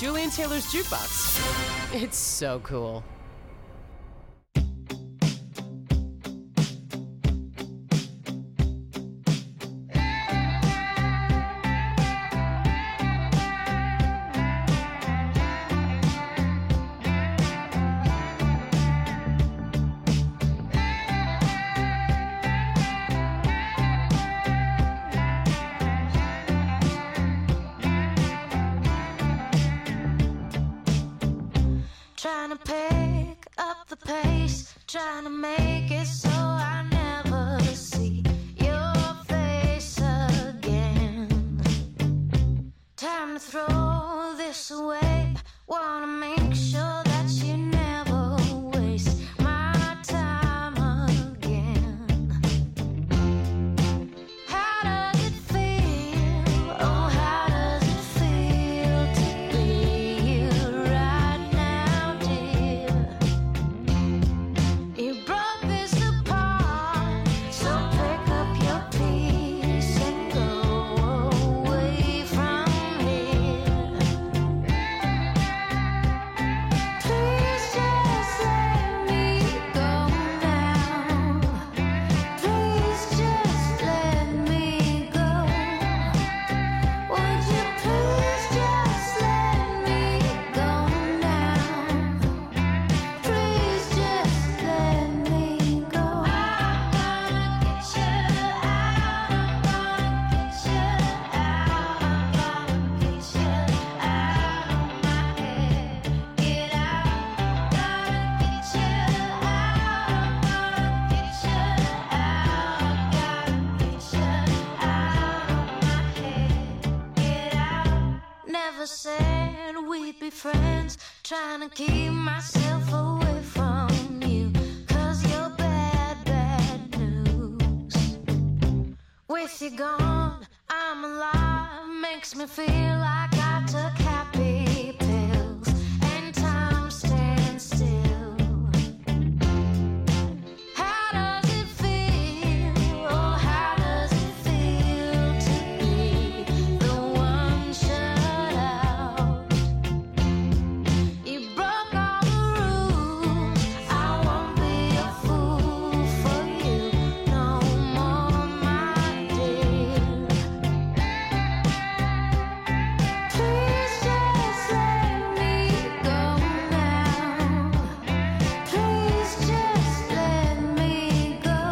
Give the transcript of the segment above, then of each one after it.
Julian Taylor's Jukebox. It's so cool. Trying to pick up the pace, trying to make it so I never see your face again. Time to throw this away, wanna make sure that you never waste my time again. How does it feel? Oh, how does it feel to be you right now, dear? You broke this apart, so pick up your piece and go away from here. Please just let me go now. Please just let me go. Would you please just let me go now? Please just let me go. I'm gonna get you out. I'm gonna get you out. I'm gonna get you out of my head. Get out. Gonna get you out. I'm gonna get you out. Gotta get you out of my head. Get out. Never said we'd be friends. Trying to keep myself away from you, 'cause you're bad, bad news. With you gone, I'm alive. Makes me feel like I took happy pills and time stands still. How does it feel? Oh, how does it feel to be the one shut out? You broke all the rules. I won't be a fool for you no more, my dear. Please just let me go now. Please just let me go.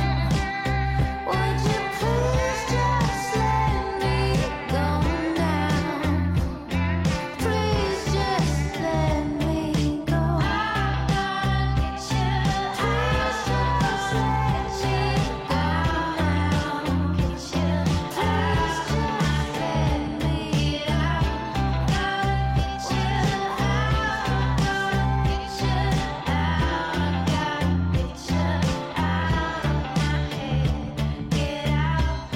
Would you please just let me go now? Please just let me go. I'm gonna get you out. Just let you go now. Get you out. Just let me out. Gotta get you out. Gonna get you out. Gotta get you out of my head. Get out.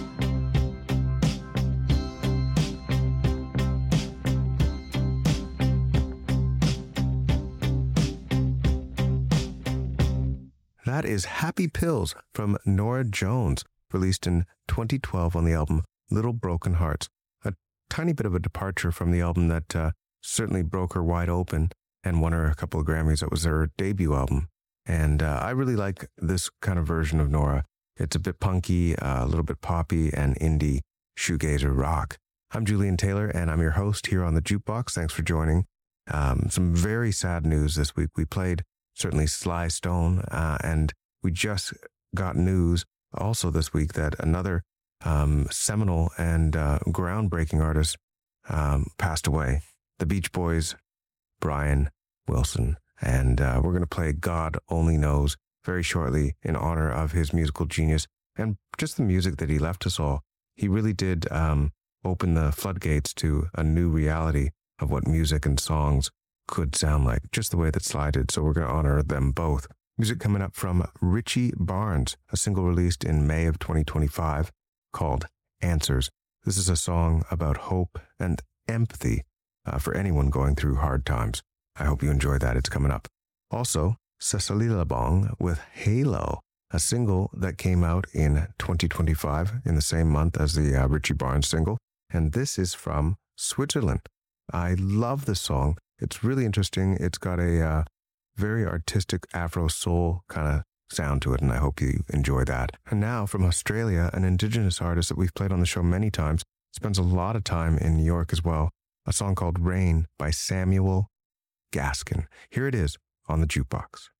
That is Happy Pills from Norah Jones, released in 2012 on the album Little Broken Hearts. A tiny bit of a departure from the album that certainly broke her wide open and won her a couple of Grammys. That was her debut album. And I really like this kind of version of Norah. It's a bit punky, a little bit poppy, and indie shoegazer rock. I'm Julian Taylor, and I'm your host here on the Jukebox. Thanks for joining. Some very sad news this week. We played certainly Sly Stone, and we just got news also this week that another seminal and groundbreaking artist passed away. The Beach Boys, Brian Wilson. And we're going to play God Only Knows very shortly in honor of his musical genius and just the music that he left us all. He really did open the floodgates to a new reality of what music and songs could sound like, just the way that Sly did. So we're going to honor them both. Music coming up from Richie Barnes, a single released in May of 2025 called Answers. This is a song about hope and empathy for anyone going through hard times. I hope you enjoy that. It's coming up. Also, Cecily LeBong with Halo, a single that came out in 2025 in the same month as the Richie Barnes single. And this is from Switzerland. I love the song. It's really interesting. It's got a very artistic Afro soul kind of sound to it, and I hope you enjoy that. And now from Australia, an Indigenous artist that we've played on the show many times, spends a lot of time in New York as well. A song called Rain by Samuel Gaskin. Here it is on the jukebox.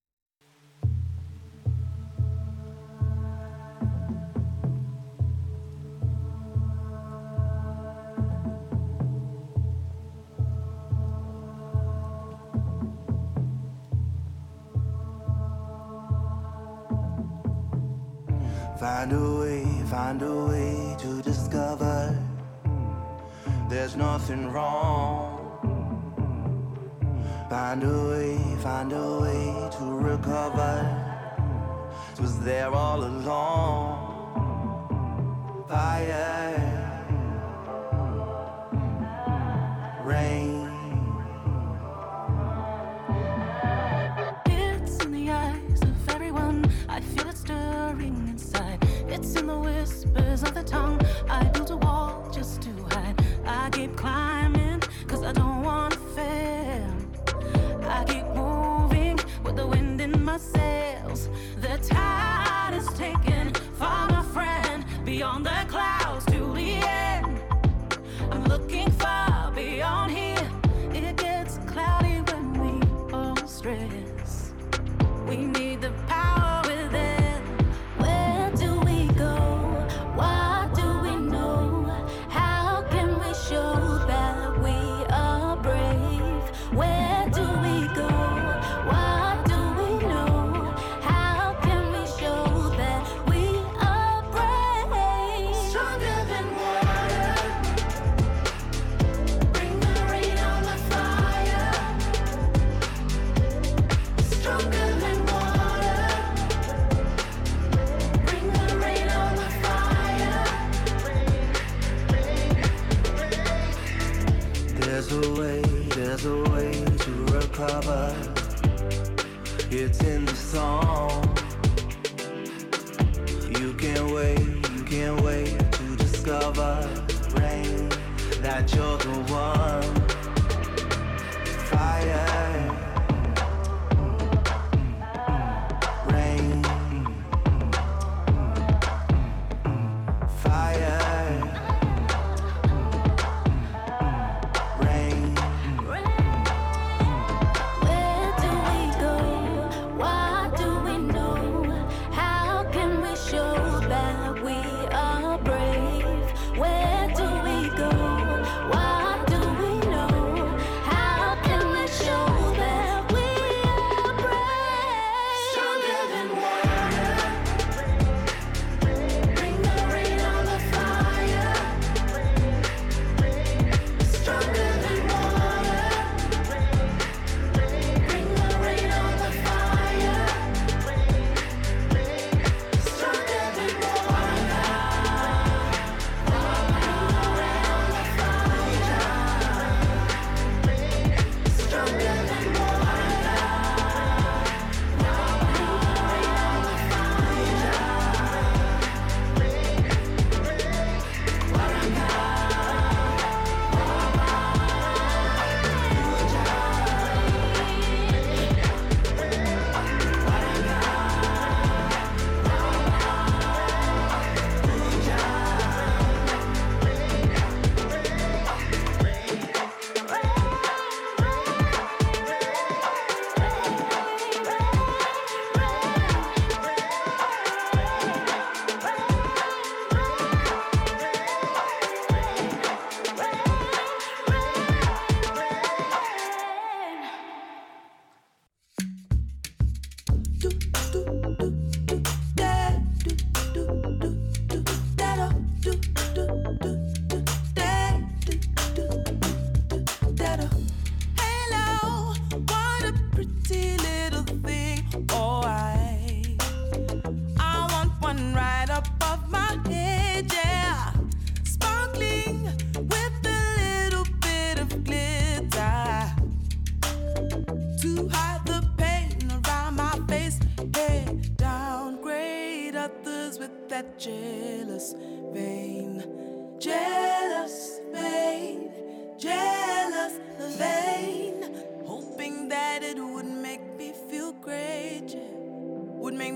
Find a way to discover there's nothing wrong. Find a way to recover. It was there all along. Fire, rain. It's in the eyes of everyone. I feel it stirring inside. It's in the whispers of the tongue. I built a wall just to hide. I keep climbing, cause I don't want to fail. I keep moving with the wind in my sails. The tide is taken from a friend beyond the clouds to the end. I'm looking far beyond here. It gets cloudy when we all stress. We need the power within. Where do we go? What do we know? How can we show that we are brave? Where do we go? What do we know? How can we show that we are brave? Stronger than water. Bring the rain on the fire. Stronger than water. Bring the rain on the fire. There's a way to recover. It's in the song. You can't wait to discover, rain, that you're the one. Fire, rain, fire, rain. Where do we go? What do we know? How can we show that we are brave? Where do we go? What do we know?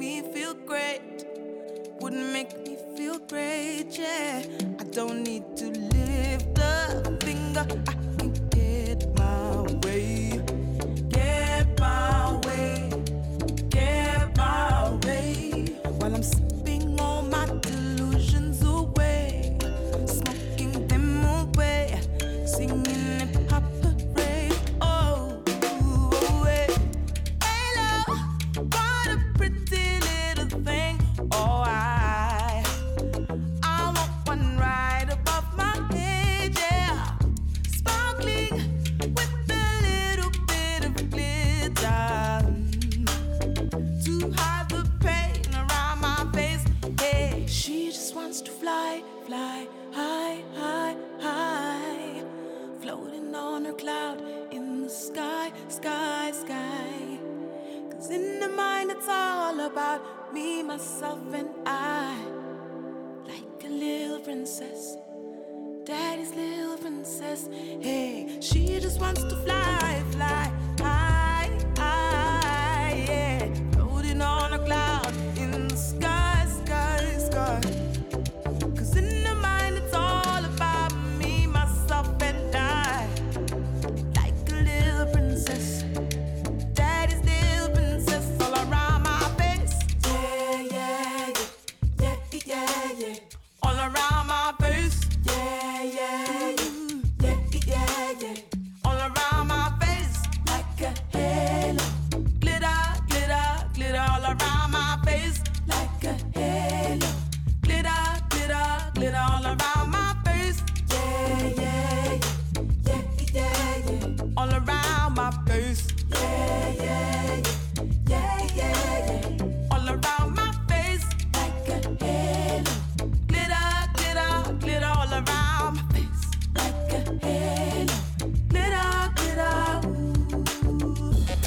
me feel great. Wouldn't make me feel great, yeah. I don't need to lift a finger. I can get my way. Get my way. Get my way. While I'm sipping all my delusions away, smoking them away, singing hip hop parade. Oh, oh, hey. Hello, what a pretty little thing. Oh, I want one right above my head, yeah. Sparkling with a little bit of glitter to hide the pain around my face. Hey, she just wants to fly, fly high, high, high, floating on her cloud in the sky, sky, sky. 'Cause in the mind it's all about me, myself, and I. Like a little princess, daddy's little princess. Hey, she just wants to fly, fly high, high, yeah, floating on a cloud in the sky, sky, sky. 'Cause in the mind it's all about me, myself, and I. Like a little princess, daddy's little princess, all around my face. Yeah, yeah, yeah, yeah, yeah, yeah. All around my face. Yeah, yeah, yeah, yeah, yeah, yeah. All around my face. Like a halo. Glitter, glitter, glitter all around my face. Like a halo. Glitter, glitter, glitter all around my face. Yeah, yeah, yeah, yeah, yeah. All around my face. Yeah, yeah, yeah, yeah, yeah. All around my face. Like a halo. Glitter, glitter, glitter all around my face. Like a halo. Glitter, glitter, ooh.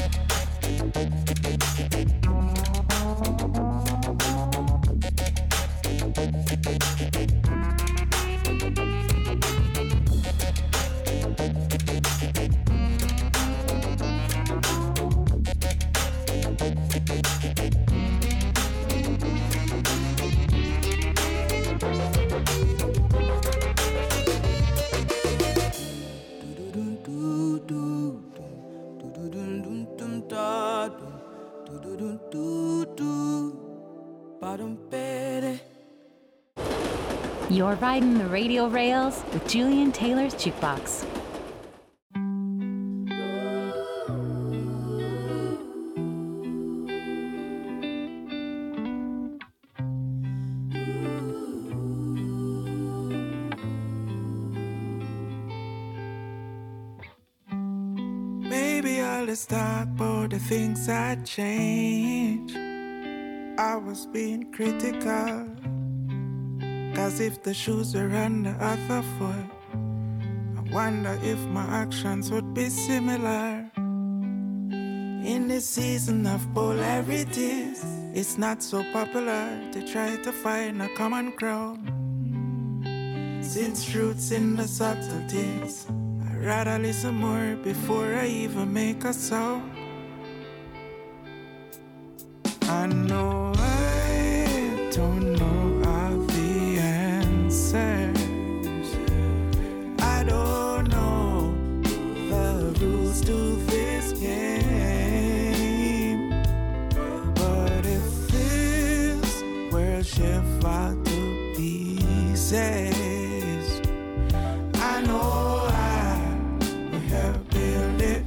You're riding the radio rails with Julian Taylor's Jukebox. Maybe all this talk about the things I change. I was being critical. 'Cause if the shoes were on the other foot, I wonder if my actions would be similar. In this season of polarities, it's not so popular to try to find a common ground. Since truth's in the subtleties, I'd rather listen more before I even make a sound. I know I don't know all the answers. I don't know the rules to this game. But if this world should fall to pieces, I know I will help build it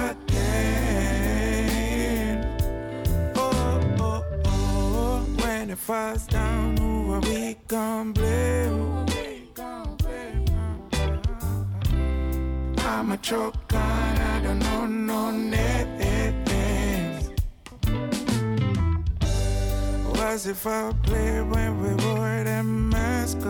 again. Oh, oh, oh, when it falls down, who are we gon' blame? I'm a choke on, I don't know no names. Was it for play when we wore them masks?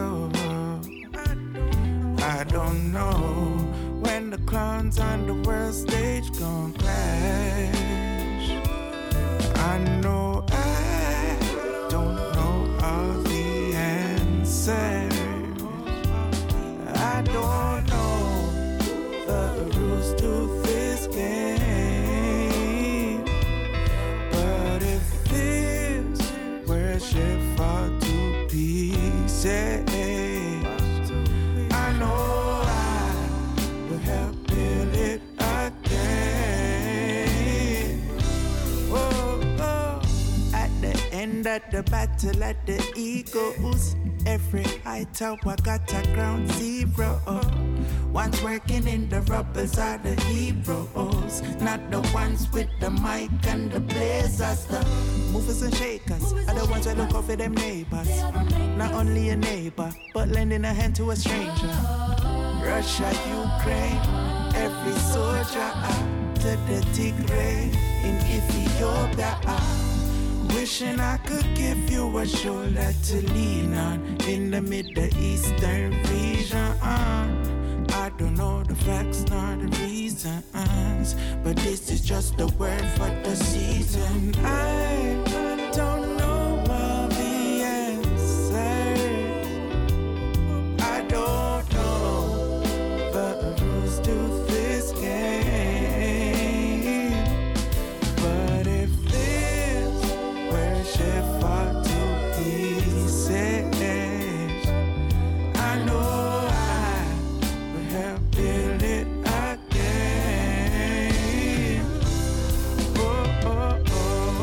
I don't know when the clowns on the world stage gon' clash. I know I don't know all the answers. I don't know the rules to this game. But if this at the battle at the Eagles. Every high tower got a ground zero. Ones working in the rubbers are the heroes, not the ones with the mic and the blazers. The movers and shakers are the ones that look out for them neighbors. Not only a neighbor, but lending a hand to a stranger. Russia, Ukraine, every soldier to the Tigray in Ethiopia. Wishing I could give you a shoulder to lean on in the Middle Eastern region. I don't know the facts nor the reasons, but this is just the word for the season. I don't know all the answers. I don't know the rules to this game. But if this worship fall to pieces, I know build it again. Oh, oh, oh.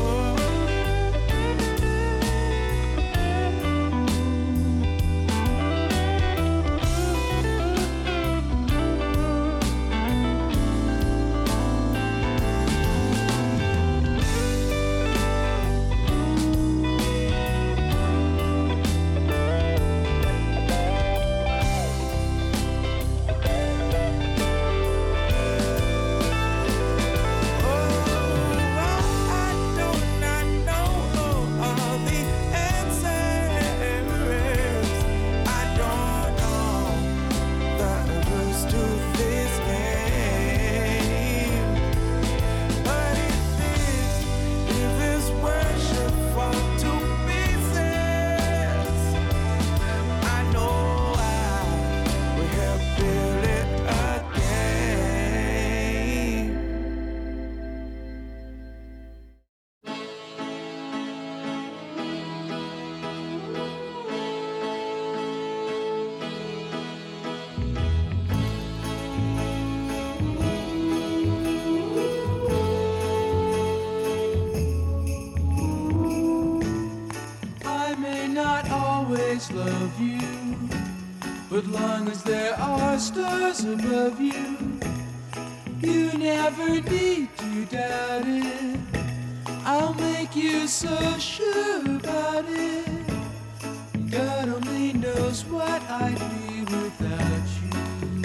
Love you, but long as there are stars above you, you never need to doubt it. I'll make you so sure about it. God only knows what I'd be without you.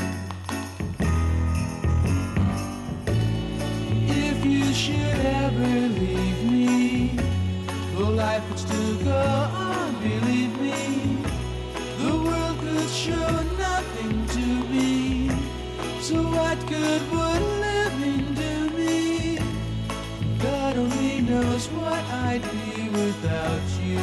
If you should ever leave me, the life would still go on, believe me. The world could show nothing to me, so what good would living do me? God only knows what I'd be without you.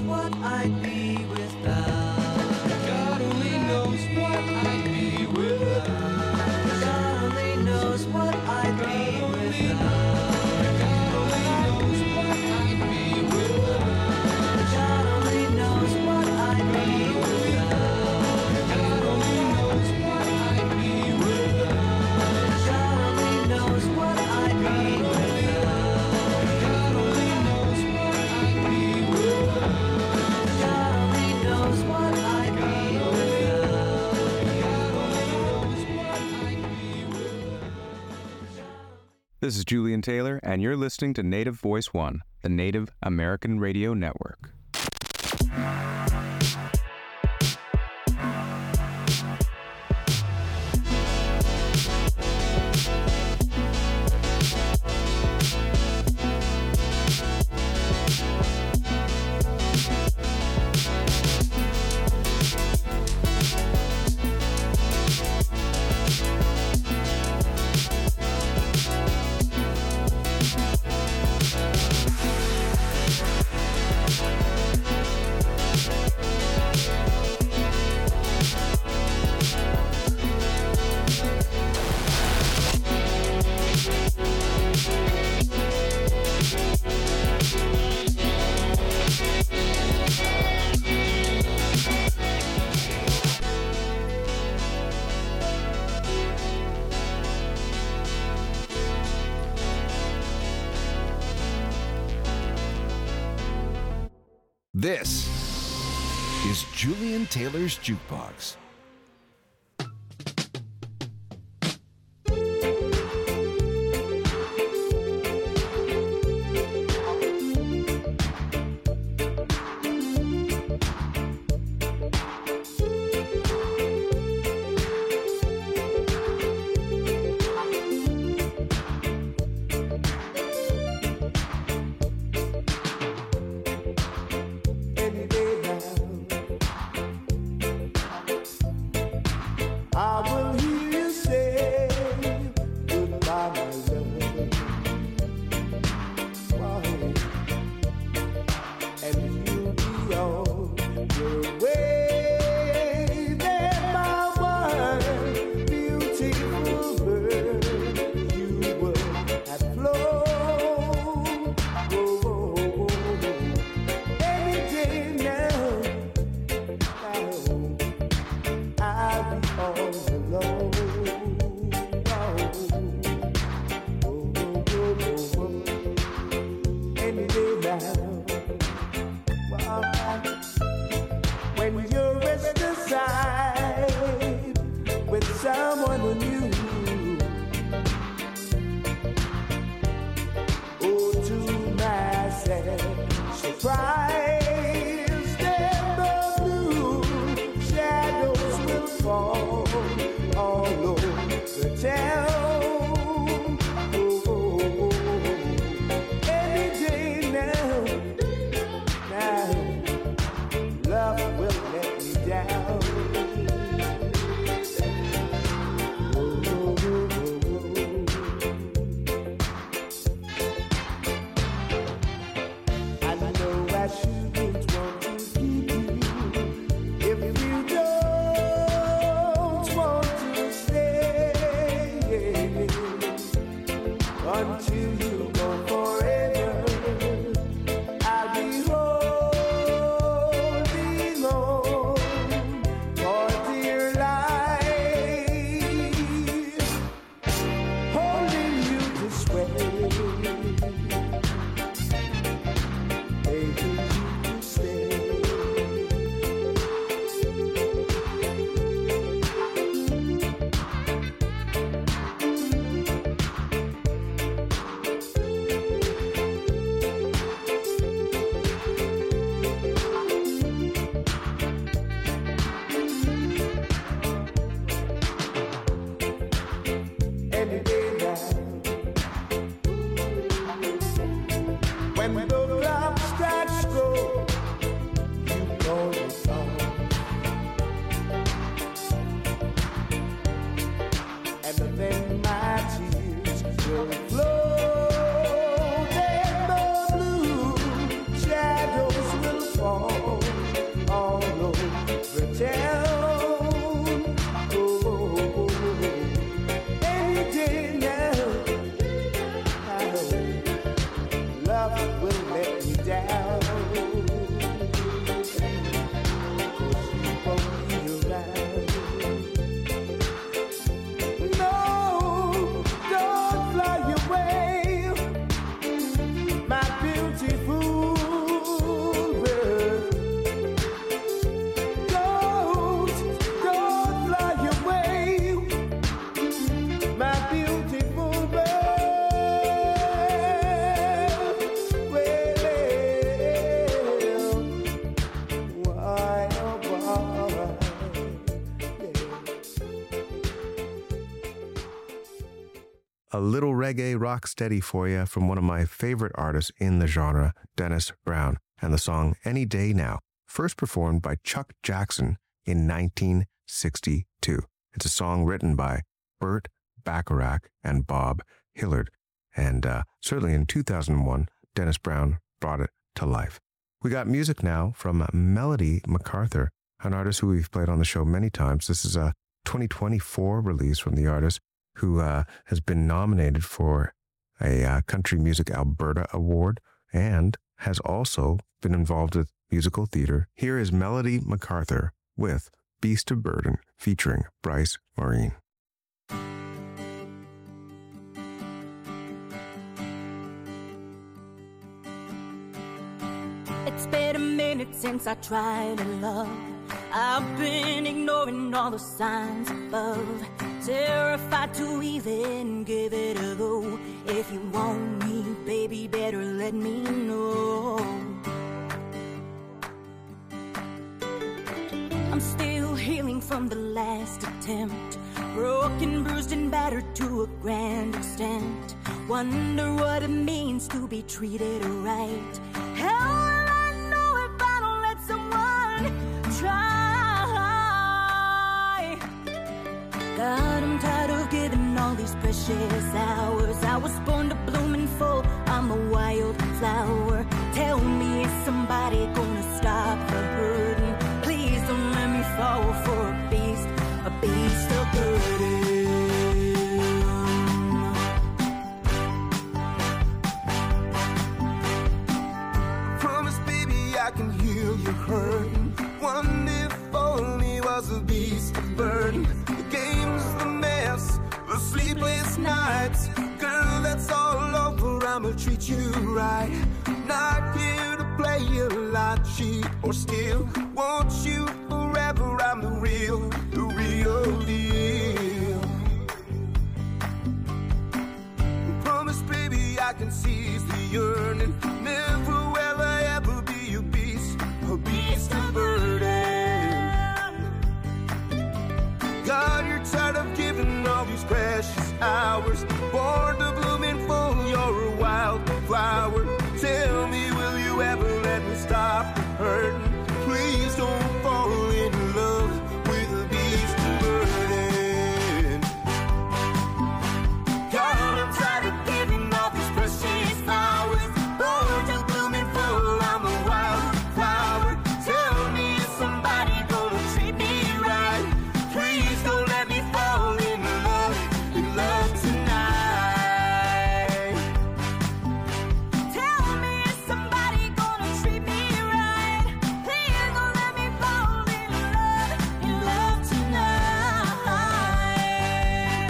God only knows what I'd be without. This is Julian Taylor, and you're listening to Native Voice One, the Native American Radio Network. This is Julian Taylor's Jukebox. I'll be all alone. a little reggae rock steady for you from one of my favorite artists in the genre, Dennis Brown, and the song Any Day Now, first performed by Chuck Jackson in 1962. It's a song written by Burt Bacharach and Bob Hillard, and certainly in 2001, Dennis Brown brought it to life. We got music now from Melody MacArthur, an artist who we've played on the show many times. This is a 2024 release from the artist who has been nominated for a Country Music Alberta Award and has also been involved with musical theater. Here is Melody MacArthur with Beast of Burden featuring Bryce Maureen. It's been a minute since I tried to love. I've been ignoring all the signs above, terrified to even give it a go. If you want me, baby, better let me know. I'm still healing from the last attempt, broken, bruised, and battered to a grand extent. Wonder what it means to be treated right. How will I know if I don't let someone try? God, I'm tired of giving all these precious hours. I was born to bloom and fall, I'm a wild flower. Tell me, is somebody gonna stop the burden? Please don't let me fall for a beast of burden. Promise, baby, I can heal your hurting. One if only was a beast of burden. The game's the mess, the sleepless nights. Girl, that's all over, I'ma treat you right. Not here to play a lie, cheat, or steal. Want you forever, I'm the real deal. Promise, baby, I can seize the yearning. Never will I ever be a beast of burden. God, you're tired of giving all these precious hours. Born to bloom and full, you're a wild flower. Tell me, will you ever let me stop the hurting? Please don't fall in love with a beast of burden. God, I'm tired of giving all these precious flowers. Born to bloom and full, I'm a wild flower. Tell me, is somebody gonna treat me right? Please don't let me fall in love tonight. Tell me, is somebody gonna treat me right? Please don't let me fall in love tonight.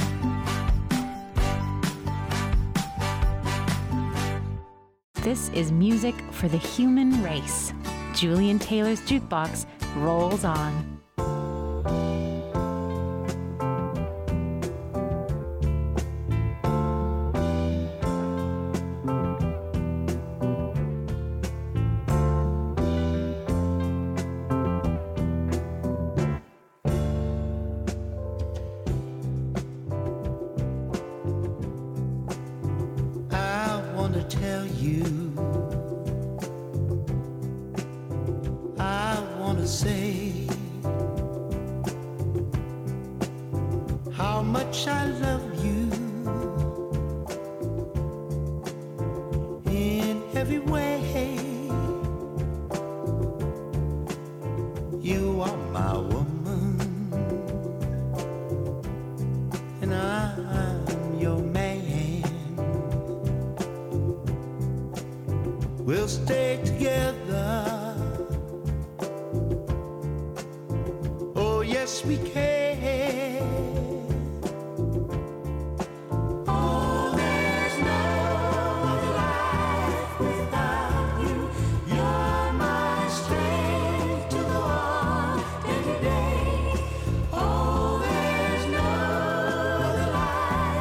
This is music for the human race. Julian Taylor's Jukebox rolls on. I want to tell you, I want to say how much I love you in every way. You are my woman, and I'm your man. We'll stay together. Oh, yes, we can. Oh, there's no other life without you. You're my strength to go on every day. Oh, there's no other life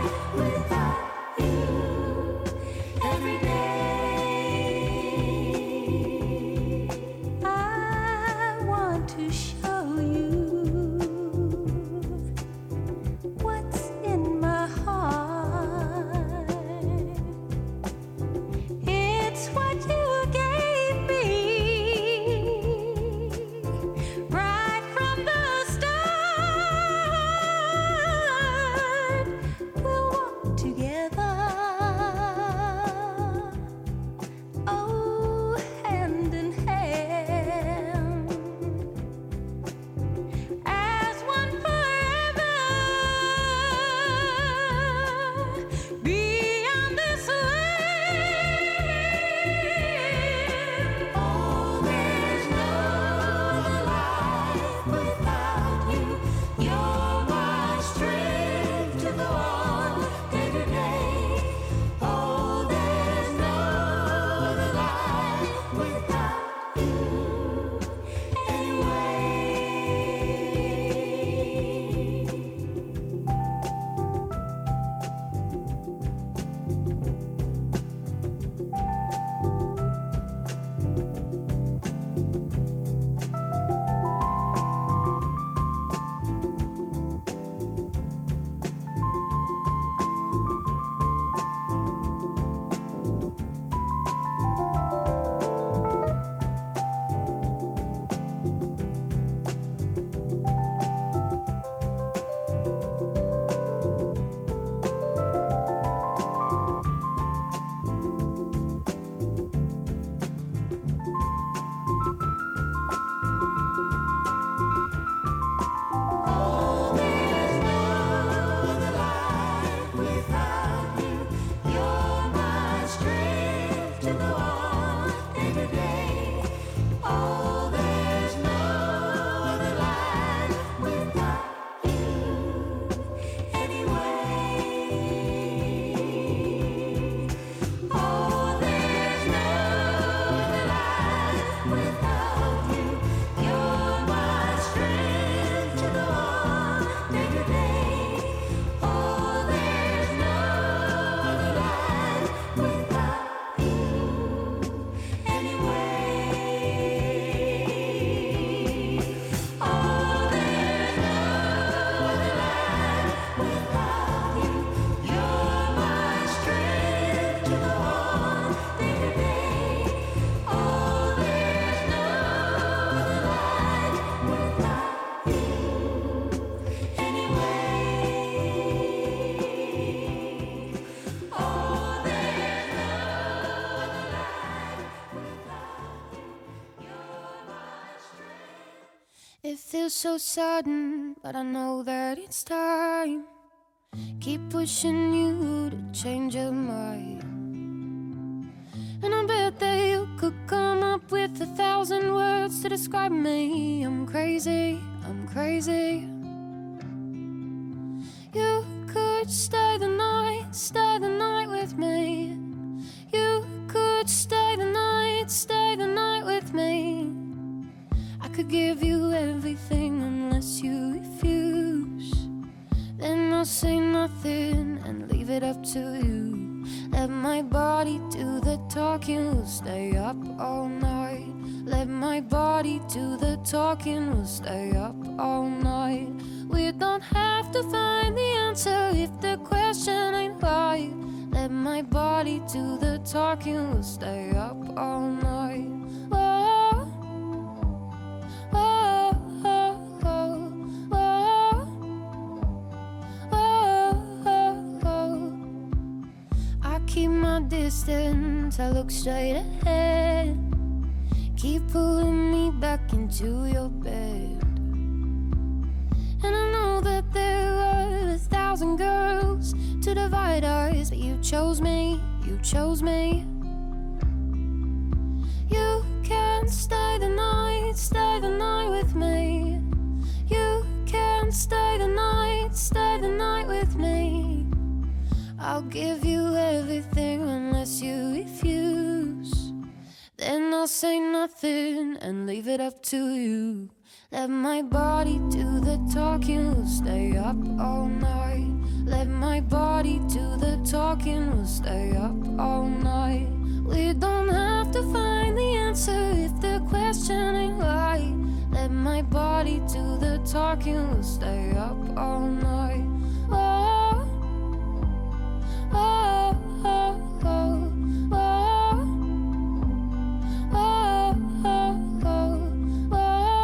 feels so sudden, but I know that it's time. Keep pushing you to change your mind. And I bet that you could come up with 1,000 words to describe me. I'm crazy, I'm crazy. You could stay the night with me. You could stay the night with me. I could give you everything unless you refuse. Then I'll say nothing and leave it up to you. Let my body do the talking, we'll stay up all night. Let my body do the talking, we'll stay up all night. We don't have to find the answer if the question ain't right. Let my body do the talking, we'll stay up all night. Whoa, whoa, whoa, whoa, whoa, whoa. I keep my distance, I look straight ahead. Keep pulling me back into your bed. And I know that there are 1,000 girls to divide us, but you chose me, you chose me. You can stay the night with me. You can stay the night with me. I'll give you everything unless you refuse. Then I'll say nothing and leave it up to you. Let my body do the talking, we'll stay up all night. Let my body do the talking, we'll stay up all night. We don't have to find the answer if the question ain't right. Let my body do the talking, we'll stay up all night. Oh, oh, oh, oh, oh, oh, oh, oh,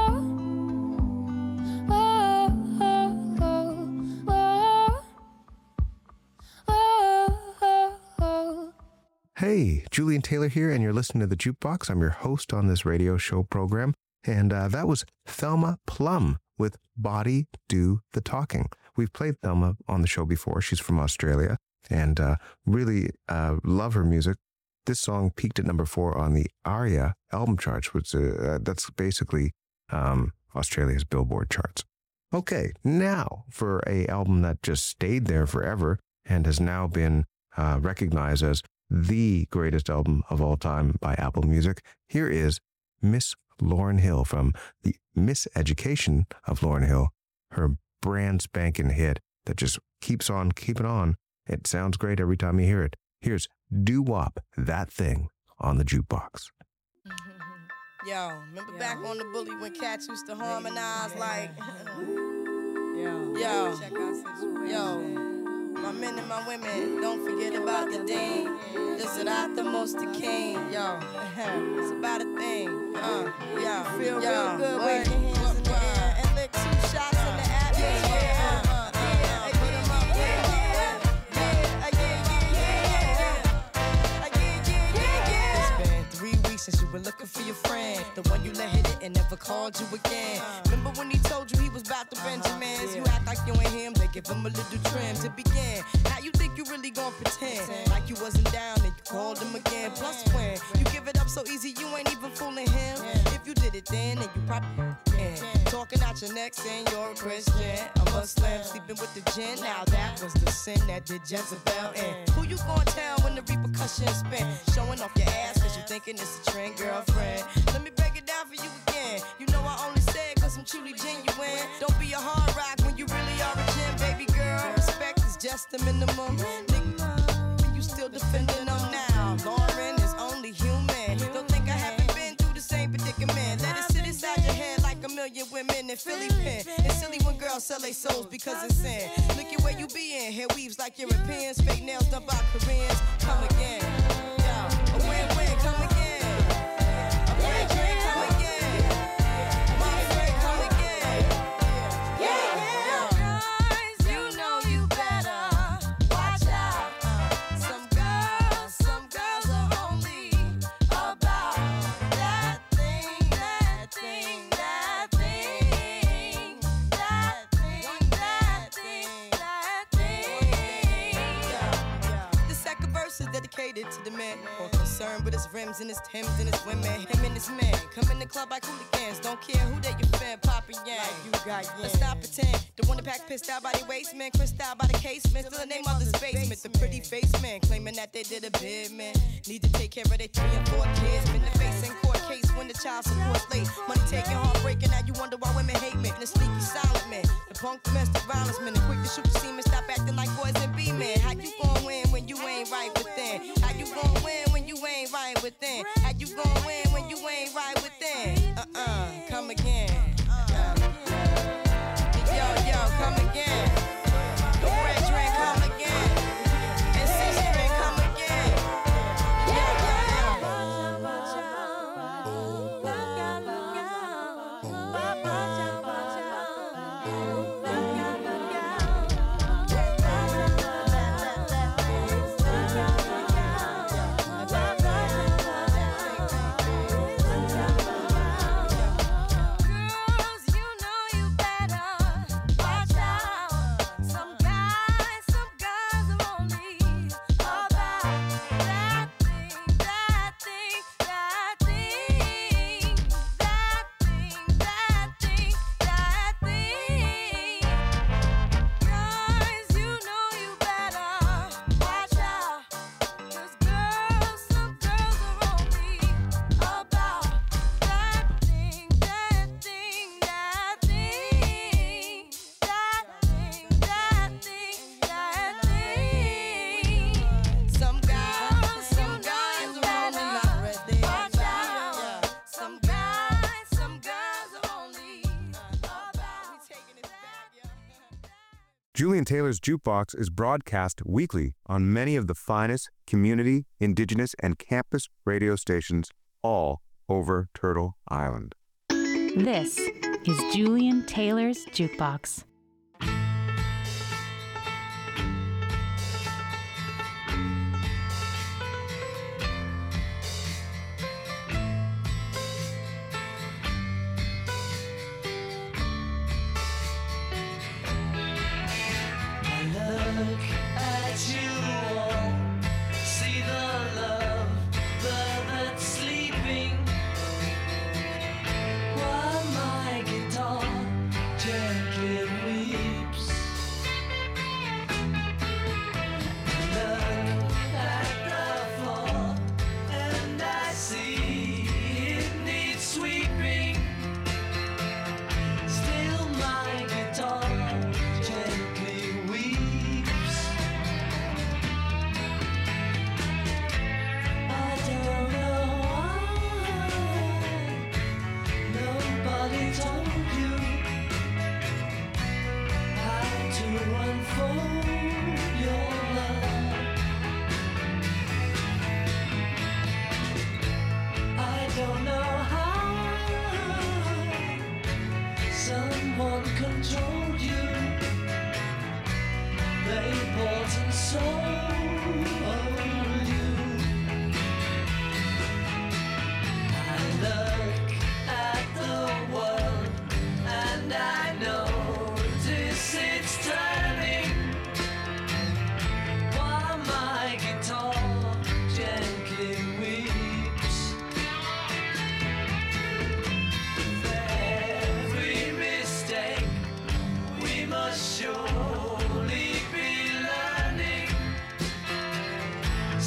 oh. Hey, Julian Taylor here, and you're listening to The Jukebox. I'm your host on this radio show program, and that was Thelma Plum with Body Do the Talking. We've played Thelma on the show before. She's from Australia, and really love her music. This song peaked at number 4 on the ARIA album charts, which that's basically Australia's Billboard charts. Okay, now for a album that just stayed there forever and has now been recognized as the greatest album of all time by Apple Music. Here is Miss Lauryn Hill from the Miss Education of Lauryn Hill, her brand spanking hit that just keeps on keeping on. It sounds great every time you hear it. Here's Doo Wop, That Thing, on the Jukebox. Yo, remember back on the Bully when cats used to harmonize like, yo, my men and my women, don't forget about the dean. This is not the most the king, yo. It's about a thing, yo. Feel real good, wave your hands in the air and lick 2 shots in the atmosphere. Since you were looking for your friend, the one you let hit it and never called you again. Remember when he told you he was about to Benjamins? You act like you ain't him, they give him a little trim to begin. Now you think you really gon' pretend like you wasn't down and you called him again. Plus when you give it up so easy, you ain't even fooling him. If you did it then you probably can. Talking out your neck saying you're a Christian, a Muslim, sleeping with the gin. Now that was the sin that did Jezebel in. Who you gon' tell when the repercussions spin? Showing off your ass cause you thinking it's a trend, girlfriend. Let me break it down for you again. You know I only say it cause I'm truly genuine. Don't be a hard rock when you really are a gem, baby girl. Respect is just the minimum. Nigga, you still defending them now. Lauryn is only human. Don't think I haven't been through the same predicament. Let it sit inside your head like a million women in Philly pen. It's silly when girls sell their souls because it's sin. Look at where you be in. Hair weaves like Europeans. Fake nails done by Koreans. Come again. Yo, a win-win, come again. sentiment or concern, but it's rims and it's Timbs and it's women. Him and his man come in the club like hooligans. Don't care who they your fan, Papa Yang. You got Yang. Let's stop pretend. The one that pack pissed out by the waistman, crissed out by the casement. Still in their mother's basement. The pretty face man claiming that they did a bid, man. Need to take care of their 3 and 4 kids. Been the face in court case when the child support's late. Money taking, heartbreaking. Now you wonder why women hate me. The sneaky silent man, the punk domestic violence man, the quick to shoot the semen. Stop acting like boys and be men. How you gon' win when you ain't right within? How you gon' win when you ain't right within? How you gon' win when you ain't right within? Come again. Yo, come again. The red drink, come again. And since you been come again. Julian Taylor's Jukebox is broadcast weekly on many of the finest community, indigenous, and campus radio stations all over Turtle Island. This is Julian Taylor's Jukebox. Surely be learning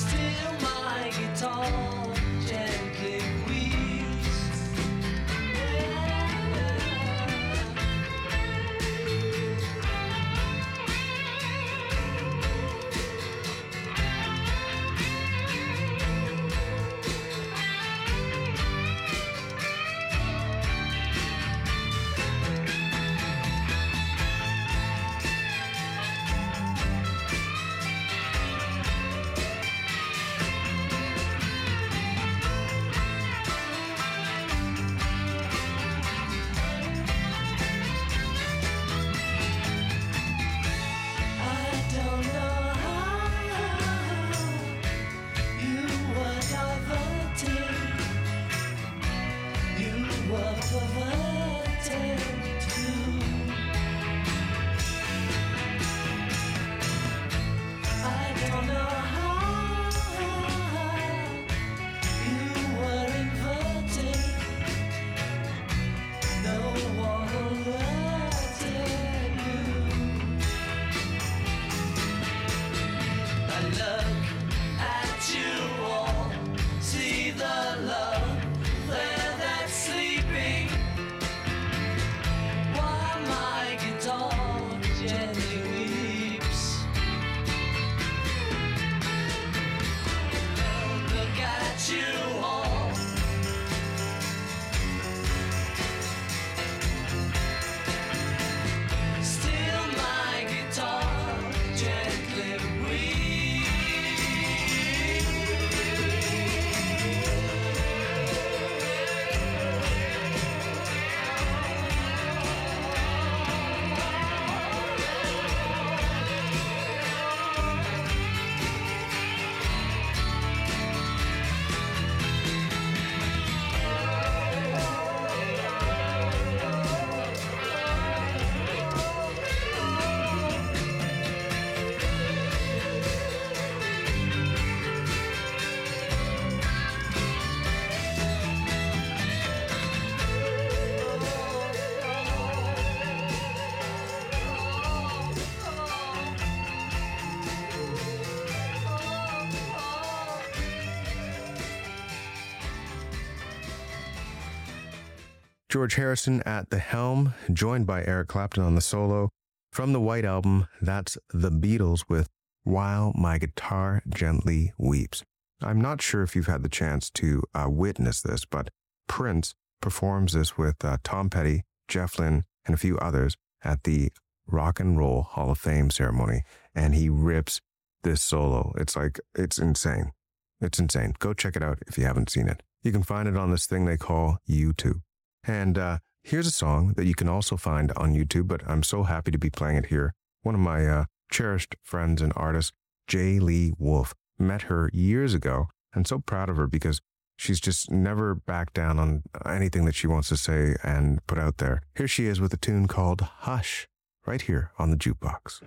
George Harrison at the helm, joined by Eric Clapton on the solo. From the White Album, that's The Beatles with While My Guitar Gently Weeps. I'm not sure if you've had the chance to witness this, but Prince performs this with Tom Petty, Jeff Lynne, and a few others at the Rock and Roll Hall of Fame ceremony, and he rips this solo. It's insane. It's insane. Go check it out if you haven't seen it. You can find it on this thing they call YouTube. And here's a song that you can also find on YouTube, but I'm so happy to be playing it here. One of my cherished friends and artists, Jay Lee Wolf. Met her years ago, and so proud of her because she's just never backed down on anything that she wants to say and put out there. Here she is with a tune called Hush, right here on the Jukebox.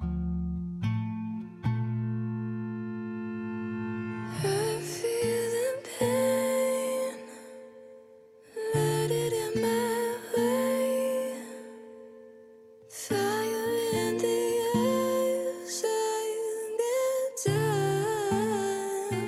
I'm feeling pain, let it in my way. Fire in the eyes, I get down.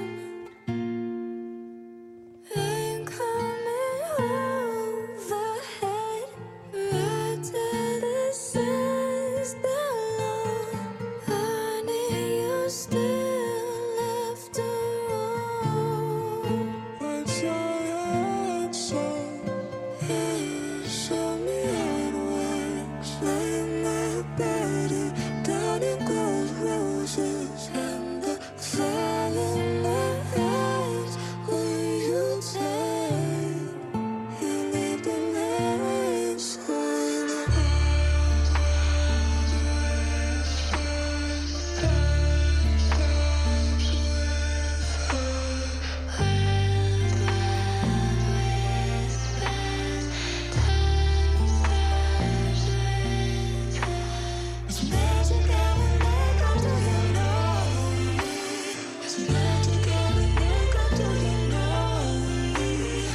I'm coming overhead, right to the sun's down. Honey, you still after all. What's your answer? Hey, show me how it works. Laying my body down in gold roses, and the fire in my eyes. Will you take? You leave the lights on. It's magic when they come to you, know. It's magic when they come to you, know.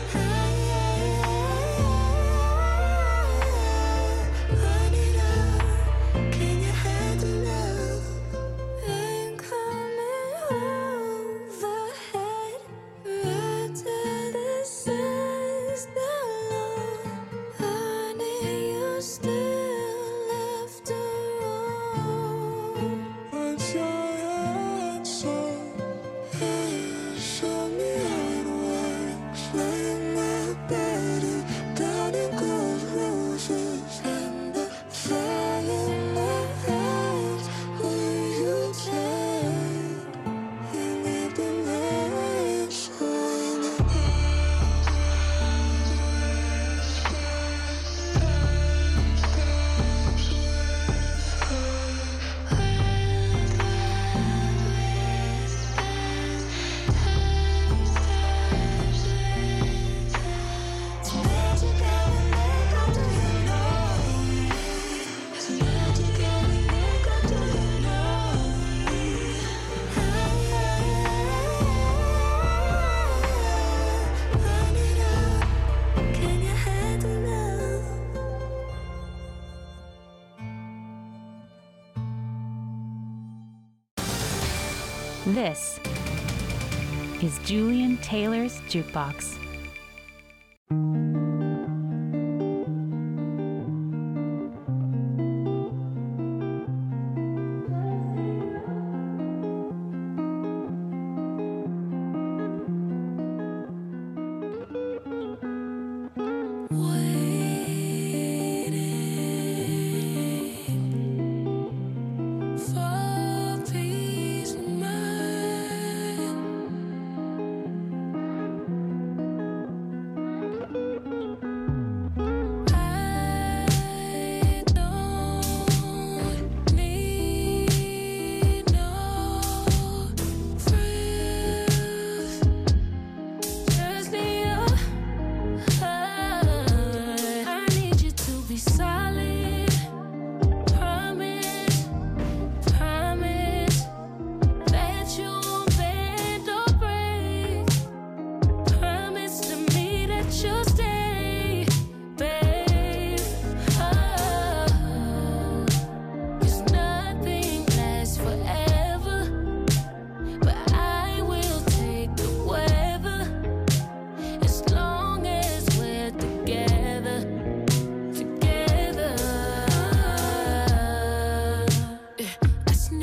Honey, love, can you handle love? I'm coming overhead, right to the sun's down. Honey, you still after all. What's your answer? Hey, show me how it works. Laying my body down in gold roses, and the fire in my eyes. Will you take? You leave the lights on. It's magic when they come to you, know. It's magic when they come to you, know. Honey, love, can you handle love? This is Julian Taylor's Jukebox. Waiting for peace of mind.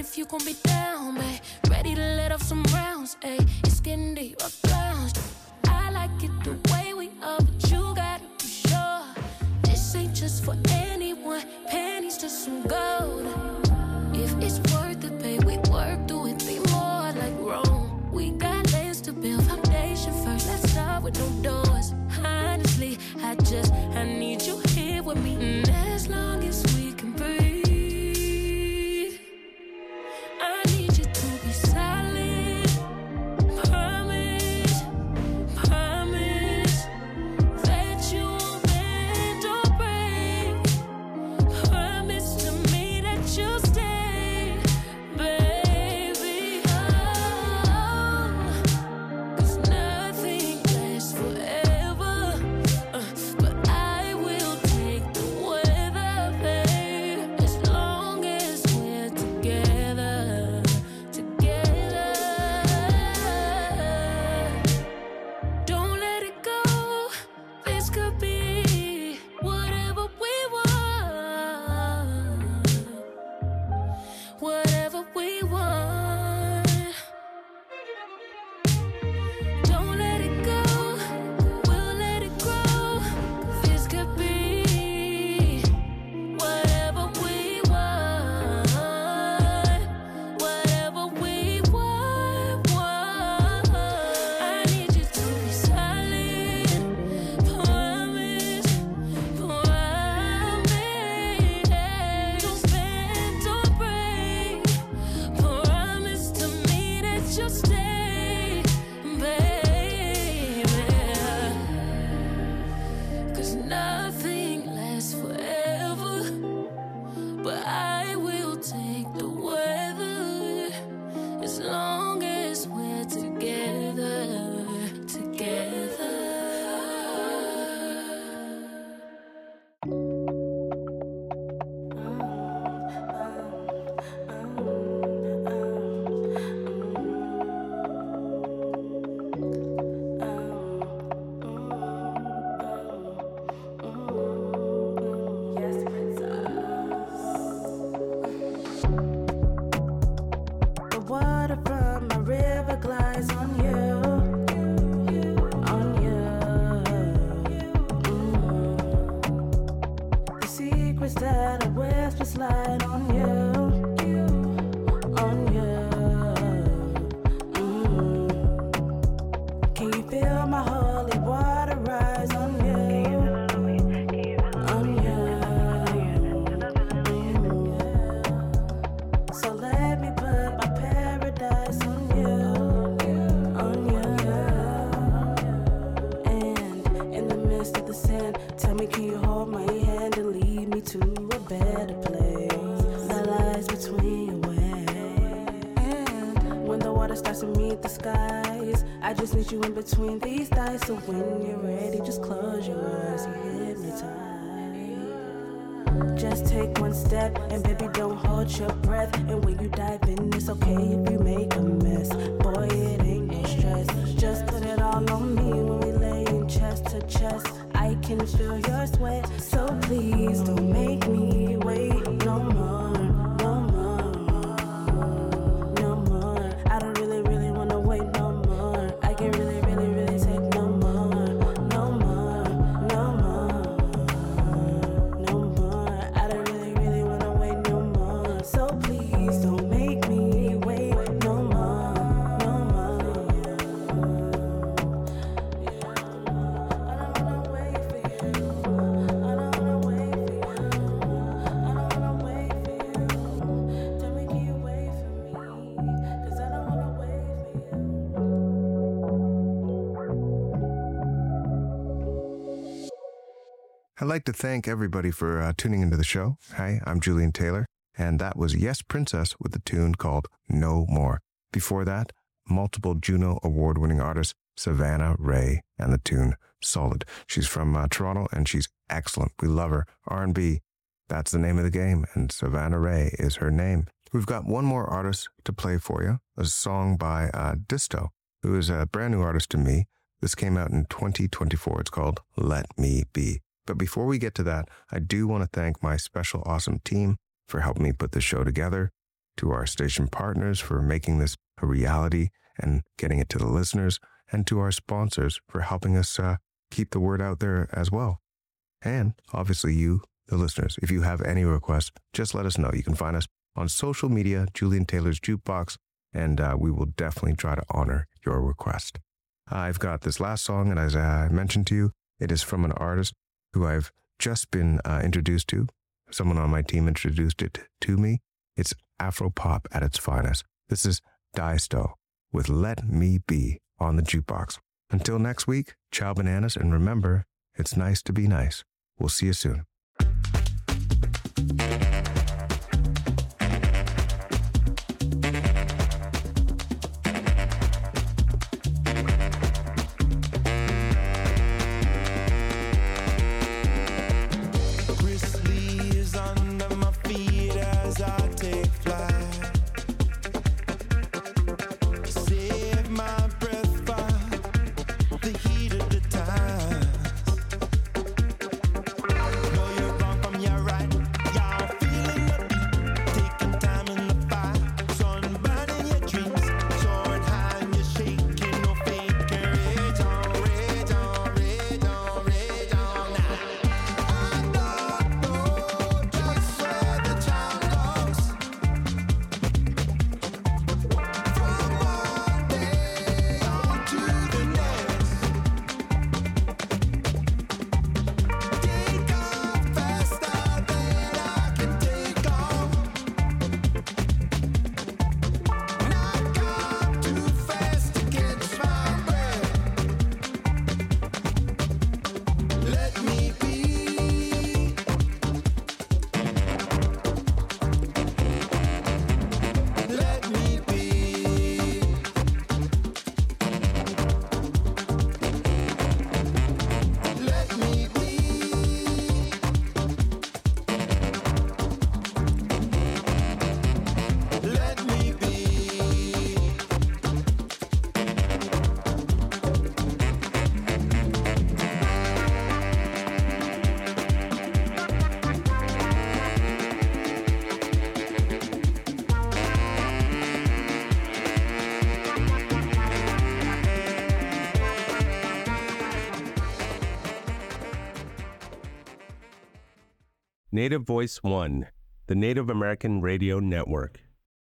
if you gon' be down, babe. Ready to let off some rounds, ayy. It's getting deep, rock clowns. I like it the way we are, but you gotta be sure. This ain't just for anyone, pennies to some gold. If it's worth it, babe, we work through it, be more like Rome. We got layers to build, foundation first, let's start with no doors. Honestly, I need you here with me, and as long as we can breathe, I need you to be solid. Promise, promise that you won't bend or break. Promise to me that you'll stay, baby. Oh, 'cause nothing lasts forever. But I will take the weather, babe, as long as we're together, together. Don't let it go. This could be whatever we want, whatever we want. Don't let it go. We'll let it grow. This could be whatever we want, whatever we want. I need you to be solid. Promise, promise. Don't bend, don't break. Promise to me that you'll stay, baby. 'Cause nothing lasts forever, but I will take the weather as long as we're together, together. The water from my river glides on you, on you. The secrets that I whisper slide on you, on you. Can you feel my holy water rise on you, on you? So let me put my paradise on you, on you. And in the midst of the sand, tell me, can you hold my hand and lead me to a better place that lies between your waves? And when the water starts to meet the skies, I just need you in between these thighs. So when you're ready, just close your eyes, you hypnotize. Just take one step, and baby, don't hold your breath. And when you dive in, it's okay if you make a mess. Boy, it ain't no stress. Just put it all on me when we lay in chest to chest. I can feel your sweat, so please don't make me wait no more, no more, no more. I don't really wanna wait no more. I can really take no more, no more, no more, no more. I don't really wanna wait no more. So please don't make me wait no more, no more. I don't wanna wait for you. I don't wanna wait for you. I don't wanna wait for you. Tell me, can you wait for me? 'Cause I don't wanna wait for you. I'd like to thank everybody for tuning into the show. Hi, I'm Julian Taylor, and that was Yes Princess with a tune called No More. Before that, multiple Juno award-winning artist Savannah Ray and the tune Solid. She's from Toronto, and she's excellent. We love her. R&B, that's the name of the game, and Savannah Ray is her name. We've got one more artist to play for you, a song by Disto, who is a brand new artist to me. This came out in 2024. It's called Let Me Be. But before we get to that, I do want to thank my special awesome team for helping me put this show together. to our station partners for making this a reality and getting it to the listeners, and to our sponsors for helping us keep the word out there as well. And obviously you, the listeners, if you have any requests, just let us know. You can find us on social media, Julian Taylor's Jukebox, and we will definitely try to honor your request. I've got this last song, and as I mentioned to you, it is from an artist who I've just been introduced to. Someone on my team introduced it to me. It's Afro pop at its finest. This is Daisto with Let Me Be on the Jukebox. Until next week, ciao bananas, and remember, it's nice to be nice. We'll see you soon. Native Voice One, the Native American Radio Network.